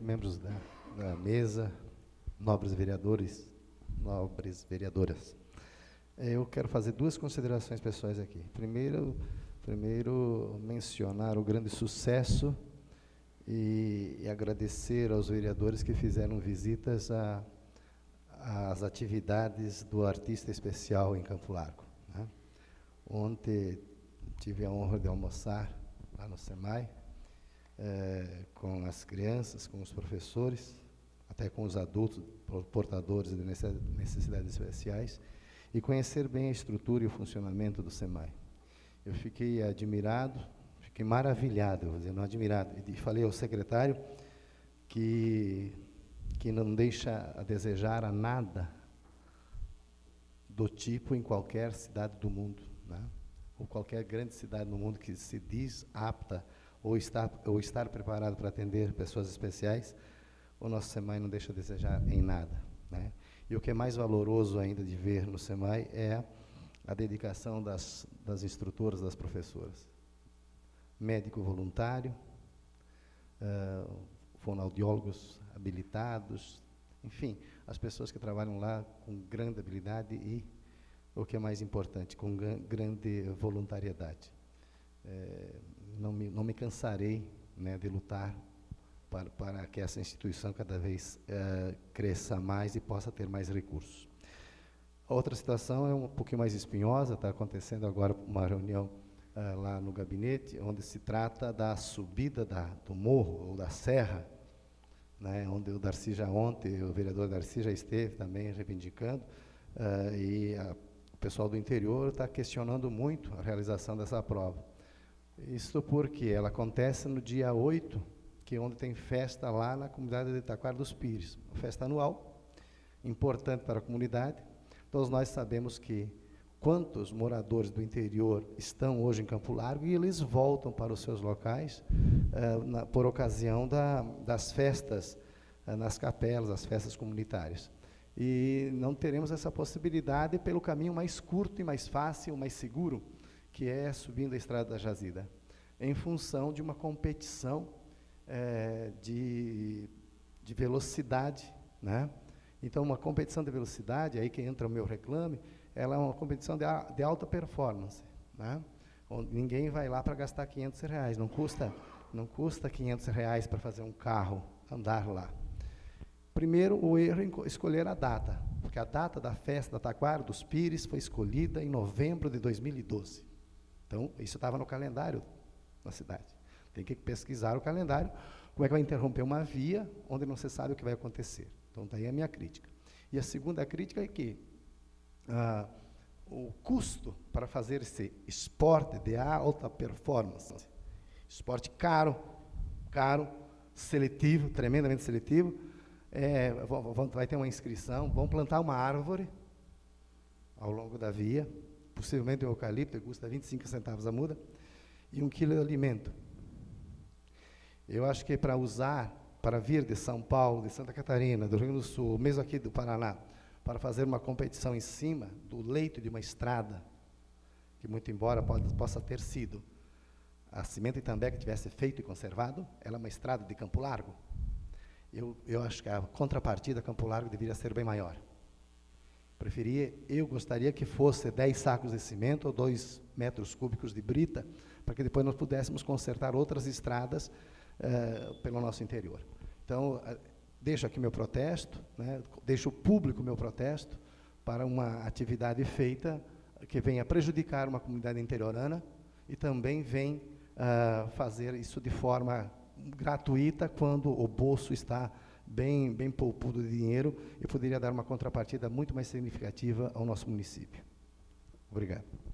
membros da mesa, nobres vereadores, nobres vereadoras. Eu quero fazer duas considerações pessoais aqui. Primeiro, mencionar o grande sucesso e agradecer aos vereadores que fizeram visitas às atividades do artista especial em Campo Largo, né? Ontem tive a honra de almoçar lá no SEMAI, com as crianças, com os professores, até com os adultos portadores de necessidades especiais, e conhecer bem a estrutura e o funcionamento do SEMAI. Eu fiquei admirado, fiquei maravilhado, vou dizer, não admirado, e falei ao secretário que não deixa a desejar a nada do tipo em qualquer cidade do mundo, né? Ou qualquer grande cidade no mundo que se diz apta ou estar preparado para atender pessoas especiais, o nosso SEMAI não deixa a desejar em nada, né? E o que é mais valoroso ainda de ver no SEMAI é a dedicação das instrutoras, das professoras. Médico voluntário, fonoaudiólogos habilitados, enfim, as pessoas que trabalham lá com grande habilidade e, o que é mais importante, com grande voluntariedade. Não me cansarei, né, de lutar para que essa instituição cada vez cresça mais e possa ter mais recursos. A outra situação é um pouquinho mais espinhosa, está acontecendo agora uma reunião lá no gabinete, onde se trata da subida do morro, ou da serra, né, onde o Darcy já ontem, o vereador Darcy já esteve também reivindicando, e o pessoal do interior está questionando muito a realização dessa prova. Isso porque ela acontece no dia 8, que é onde tem festa lá na comunidade de Taquara dos Pires, uma festa anual, importante para a comunidade. Todos nós sabemos que quantos moradores do interior estão hoje em Campo Largo e eles voltam para os seus locais por ocasião das festas nas capelas, as festas comunitárias. E não teremos essa possibilidade pelo caminho mais curto e mais fácil, mais seguro, que é subindo a Estrada da Jazida, em função de uma competição de velocidade, né? Então, uma competição de velocidade, aí que entra o meu reclame, ela é uma competição de alta performance, né? Onde ninguém vai lá para gastar R$500, não custa R$500 para fazer um carro andar lá. Primeiro, o erro em escolher a data, porque a data da festa da Taquara dos Pires foi escolhida em novembro de 2012. Então, isso estava no calendário da cidade. Tem que pesquisar o calendário, como é que vai interromper uma via onde não se sabe o que vai acontecer. Então, daí a minha crítica. E a segunda crítica é que o custo para fazer esse esporte de alta performance, esporte caro, seletivo, tremendamente seletivo, vai ter uma inscrição, vão plantar uma árvore ao longo da via, possivelmente um eucalipto, que custa 25 centavos a muda, e 1 quilo de alimento. Eu acho que para vir de São Paulo, de Santa Catarina, do Rio Grande do Sul, mesmo aqui do Paraná, para fazer uma competição em cima do leito de uma estrada, que muito embora possa ter sido a Cimento Itambé que tivesse feito e conservado, ela é uma estrada de Campo Largo. Eu acho que a contrapartida a Campo Largo deveria ser bem maior. Eu gostaria que fosse 10 sacos de cimento ou 2 metros cúbicos de brita, para que depois nós pudéssemos consertar outras estradas pelo nosso interior. Então, deixo aqui meu protesto, né, deixo público meu protesto para uma atividade feita que venha prejudicar uma comunidade interiorana e também vem fazer isso de forma gratuita quando o bolso está bem poupudo de dinheiro e poderia dar uma contrapartida muito mais significativa ao nosso município. Obrigado.